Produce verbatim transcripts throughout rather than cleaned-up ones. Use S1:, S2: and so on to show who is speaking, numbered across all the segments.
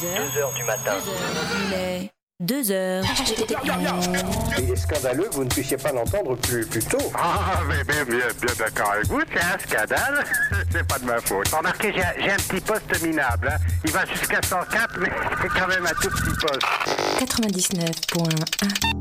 S1: deux heures du matin.
S2: Il est deux heures.
S3: Il est scandaleux que vous ne puissiez pas l'entendre plus, plus tôt.
S4: Ah, mais bien, bien, bien d'accord avec vous, c'est un scandale. C'est pas de ma faute. Remarquez, j'ai, j'ai un petit poste minable. Hein. Il va jusqu'à cent quatre, mais c'est quand même un tout petit poste.
S2: quatre-vingt-dix-neuf point un.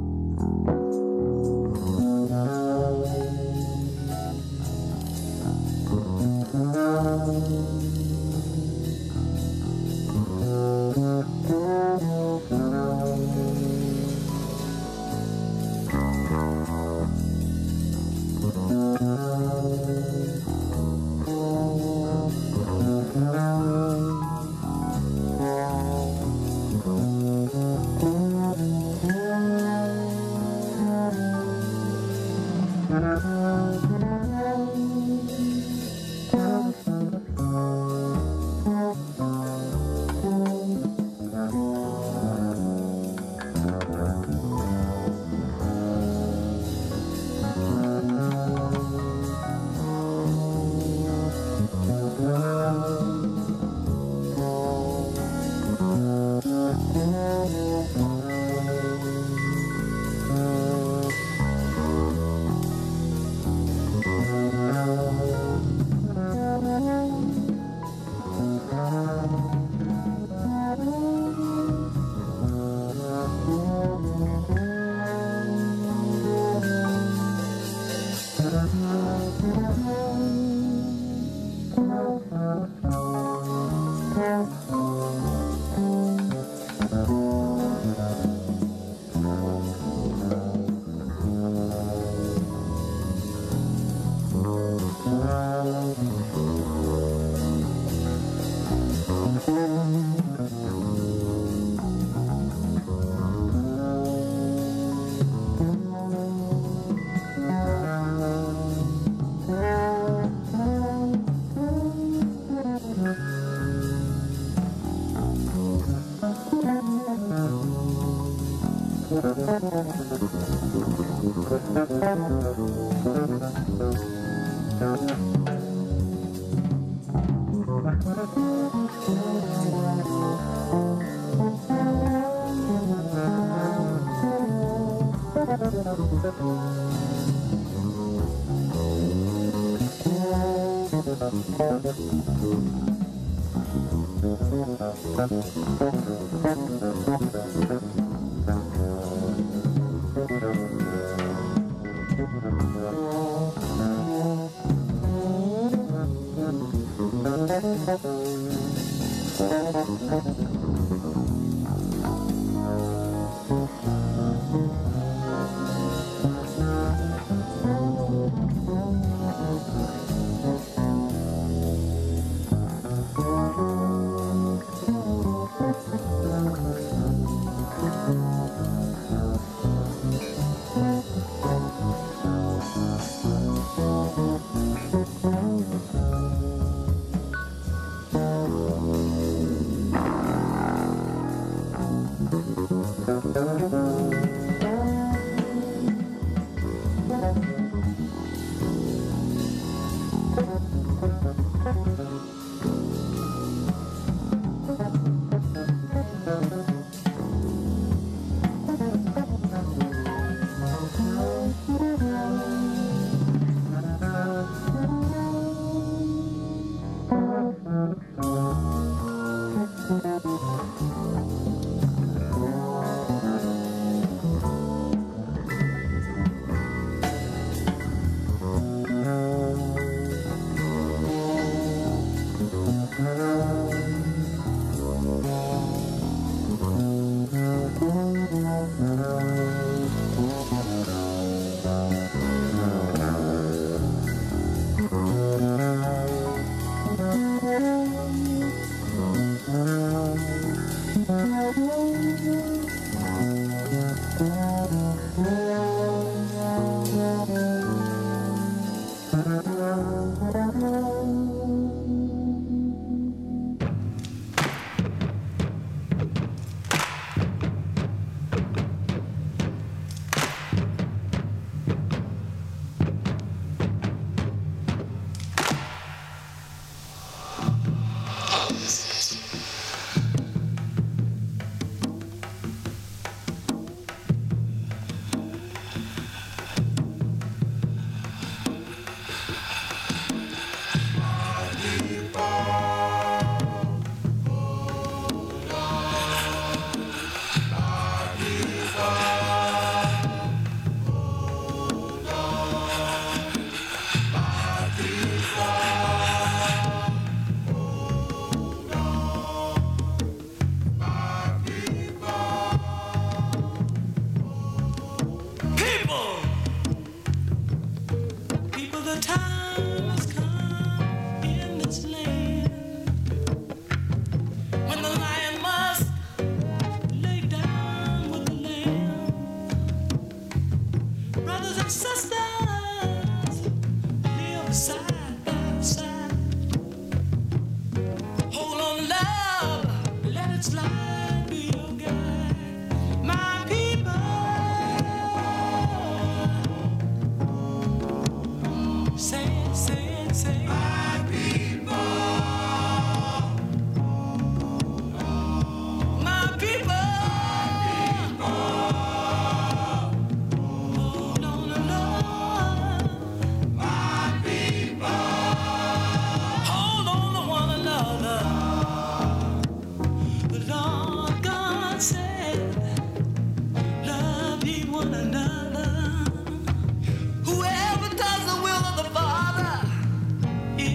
S1: Whoever does the will of the Father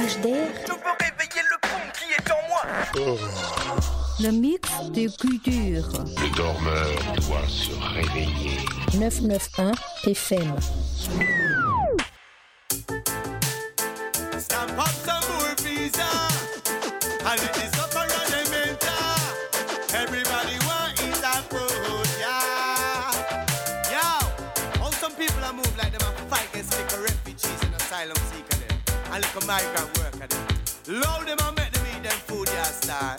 S2: H D R.
S1: Je veux réveiller le con qui est en moi.
S5: Oh.
S2: Le mix de culture.
S5: Le dormeur doit se réveiller.
S2: neuf cent quatre-vingt-onze F M.
S1: Stamp up some more visa. And it is up around the mental. Everybody want eat that food, yeah. Yo, how some people are move like them and fight against like refugees and asylum seeker them. And look a migrant worker them. Load them and make them eat them food, yeah, star.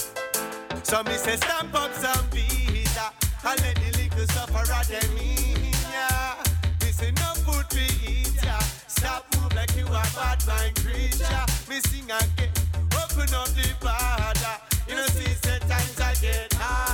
S1: So me say stamp up some visa. And let the little sufferer them in, yeah. This ain't no food we eat, yeah. Stop move like you a bad mind creature. Me sing again, open up the border. You know see say times I get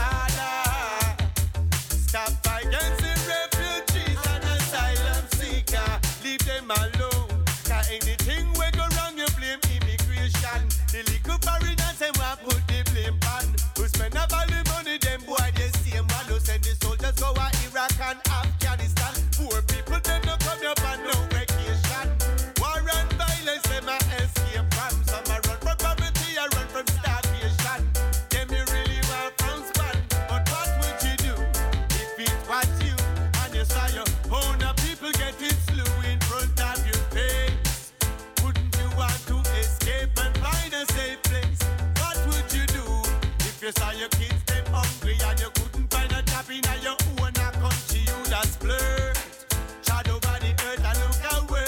S1: harder. Stop against the refugees and asylum seeker. Leave them alone. Cause anything we go wrong you blame immigration. The little foreigners them want put the blame on. Who spend up all the money them boy they same one. Who send the soldiers go to Iraq and Afghanistan. Poor people them no come up and no vacation. War and violence them a escape from. Some a run from poverty, a run from starvation. Them you really want from span. But what would you do if it was you and you saw your own people getting slew in front of your face? Wouldn't you want to escape and find a safe place? What would you do if you saw your kids them hungry and you couldn't find a job in your own country? You just blur. Shadow over the earth and look away.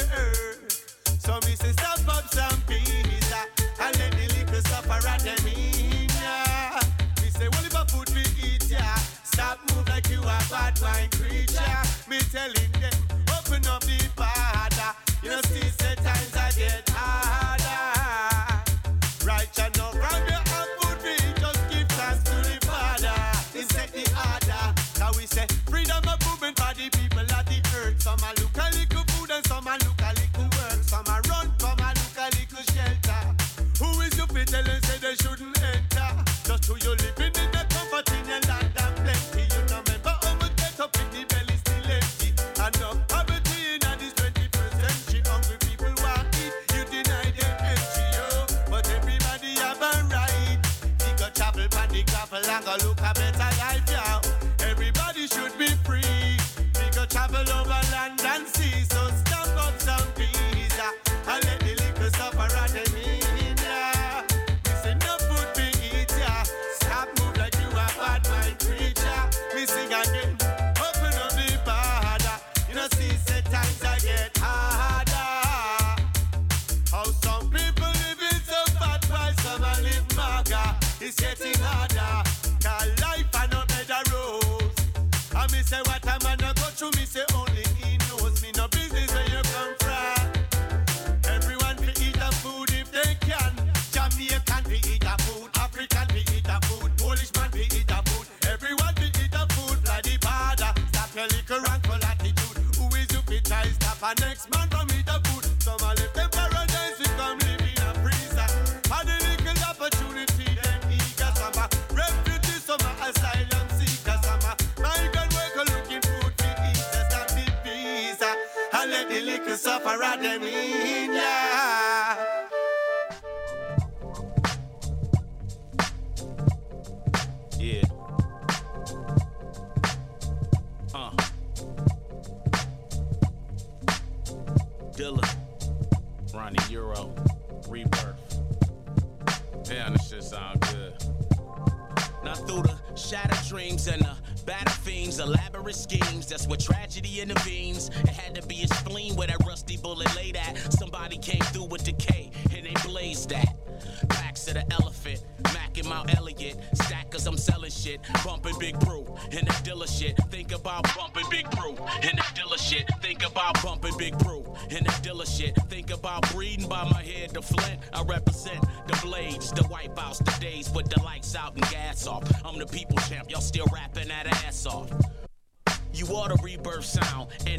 S1: So me say stop up some pizza and let the little sufferer them in, yeah. Me say well if a food we eat, yeah. Stop move like you a bad mind creature. Me telling them open up the border. You know see say times I get harder. Right you know round you have food we eat, just give thanks to the Father. He set the order. Now we say freedom of movement for the people of the earth. Some a look a little food and some a look a little work. Some a run, some a look a little shelter. Who is you fit tell and say they shouldn't enter? Just who you living in the comfort in your land and plenty. You know remember how much get up in the belly still empty. And no poverty in this twenty-first century. Hungry people want eat, you deny them entry, yo. But everybody have a right. We go travel pan the gravel and go look a better life, yo. Everybody should be free. We go travel over land and sea. So stop up some visa and let the little sufferer them in, yeah. Me say no food we eat, yeah. Stop move like you a bad mind creature. Me sing again, open up the border. You know see say times I get harder. How some people living so fat while some a live mager. It's getting harder. Cause life I no bed a rose. And me say what a man a go through, me say only he knows. Me no business where you come from. Everyone can eat a food if they can. Jamaican can eat a food, African can eat a food, Polish man can eat a food. Everyone can eat a food, fly the border. Stop your little rankle attitude. Who is you fit try stop a next man from eat a food? Some a live them paradise, we come live in a freezer. Had a little opportunity, then eager. Some a refugees, some a asylum seekers. Some a migrant worker looking food to eat. Just stop the visa and let the little sufferer them in, yeah.
S6: Yeah. Uh. Dilla, Ronnie Euro, Rebirth. Damn, this shit sound good. Now through the shattered dreams and the battle fiends, elaborate schemes, that's where tragedy intervenes. It had to be a spleen where that rusty bullet laid at. Somebody came through with decay and they blazed that. Backs of the elephant, Mac and Mount Elliott. Stack cause I'm selling shit, bumping Big Brew. And that Dilla shit, think about bumping Big Brew. And that Dilla shit, think about bumping Big Brew. And that Dilla shit, think about breathing by my head to Flint. I represent the blades, the wipeouts, the days with the lights out and gas off. I'm the people champ, y'all still rapping that ass off. You are the rebirth sound, and in cat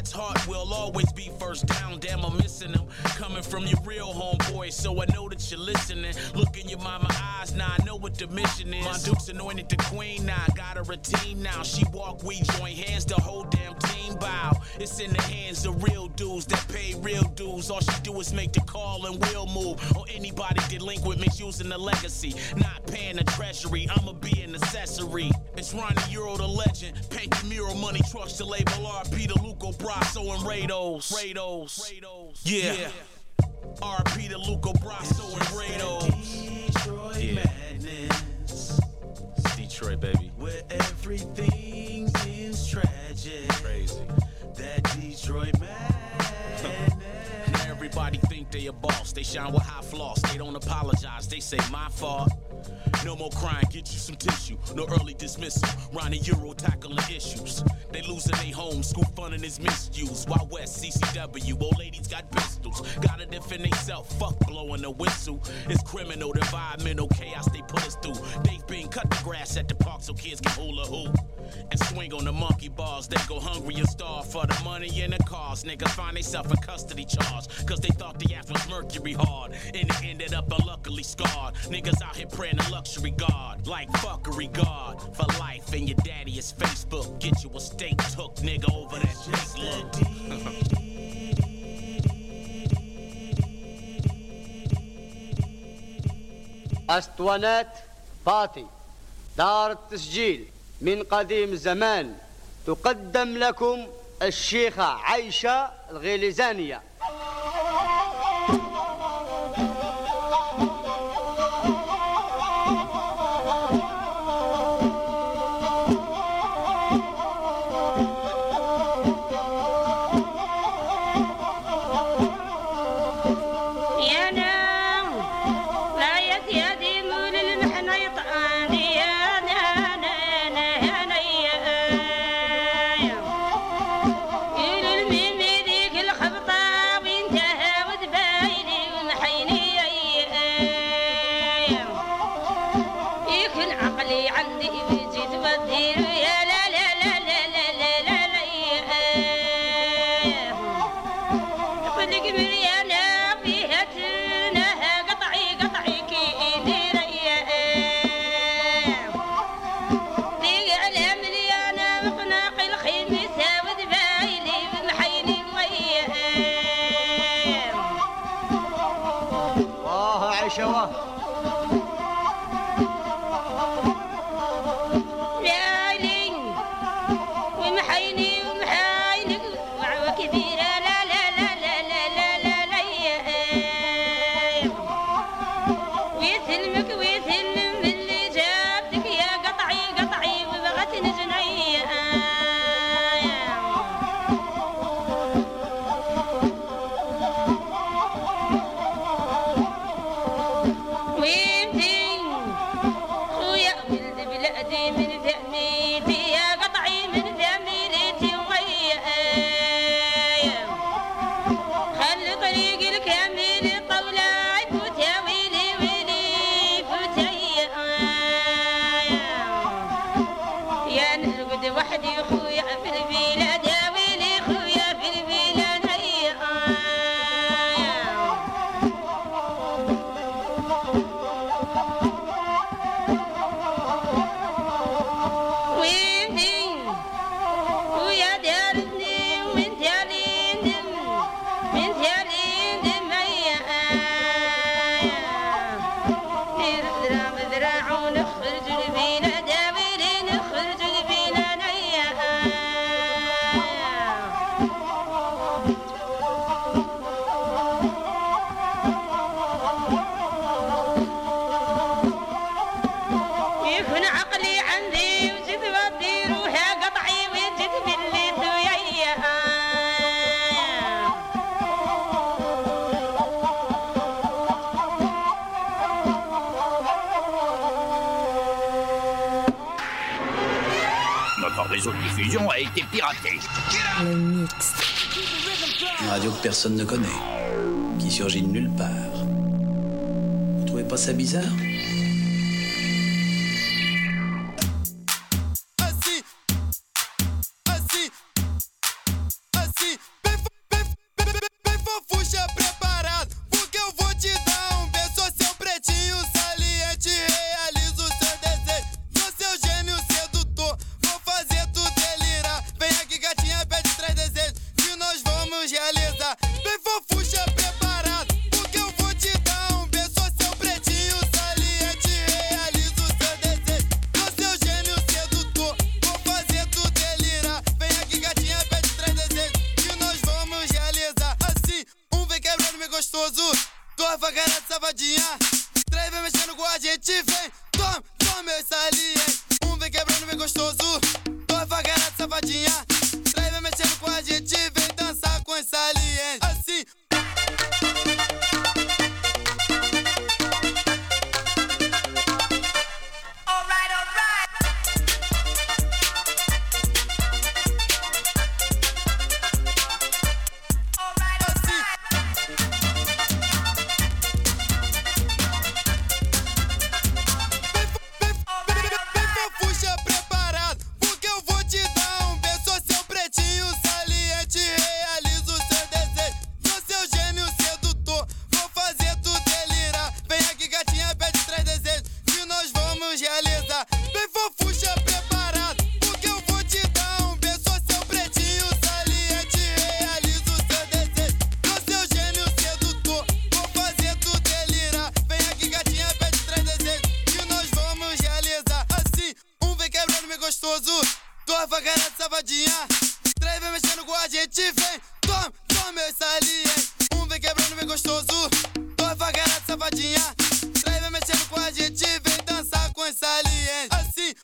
S6: Dad's heart will always be first down. Damn, I'm missing him. Coming from your real homeboy, so I know that you're listening. Look in your mama eyes, now I know what the mission is. My Duke's anointed the queen, now I got her a team now. She walk, we join hands, the whole damn team bow. It's in the hands of real dudes that pay real dues. All she do is make the call and we'll move. Or anybody delinquent misusing the legacy. Not paying the treasury, I'ma be an accessory. It's Ronnie Euro the legend. Paint the mural, money trucks to label R P to Luco Brasso and Rados. Rados. Rados. Yeah. yeah. R P to Luco Brasso and Rados. Detroit yeah. Madness. It's Detroit, baby. Where everything is tragic. Crazy. That Detroit Madness. Everybody think they a boss. They shine with high floss. They don't apologize. They say my fault. No more crying, get you some tissue. No early dismissal. Ronnie Euro tackling issues. They losing their home, school funding is misused. While West, C C W, old ladies got pistols. Gotta defend theyself, fuck blowing the whistle. It's criminal, the environmental chaos they put us through. They've been cut the grass at the park so kids can hula hoop. And swing on the monkey bars. They go hungry and starve for the money and the cars. Niggas find theyself in custody charge. Cause they thought the ass was mercury hard. And it ended up unluckily scarred. Niggas out here praying to luxury god. Like fuckery god. For life and your daddy is Facebook. Get you a steak took, nigga, over that fake look.
S7: اسطوانات باطي دار التسجيل من قديم زمان تقدم لكم الشيخة عايشة الغليزانية.
S8: réseau de diffusion a été piraté.
S2: Le mix.
S9: Une radio que personne ne connaît, qui surgit de nulle part. Vous trouvez pas ça bizarre ?
S1: Assis, assis, assis, duas facas de safadinha. Três vem mexendo com a gente, vem. Toma, toma essa ali, hein. Um vem quebrando, vem gostoso. Duas facas de safadinha. Três vem mexendo com a gente, vem dançar com essa ali, hein. Assim. Duas facas de safadinha. Três vem mexendo com a gente, vem. Toma, toma essa ali, hein. Um vem quebrando, vem gostoso. Duas facas de safadinha. Três vem mexendo com a gente, vem dançar com essa ali, hein. Assim.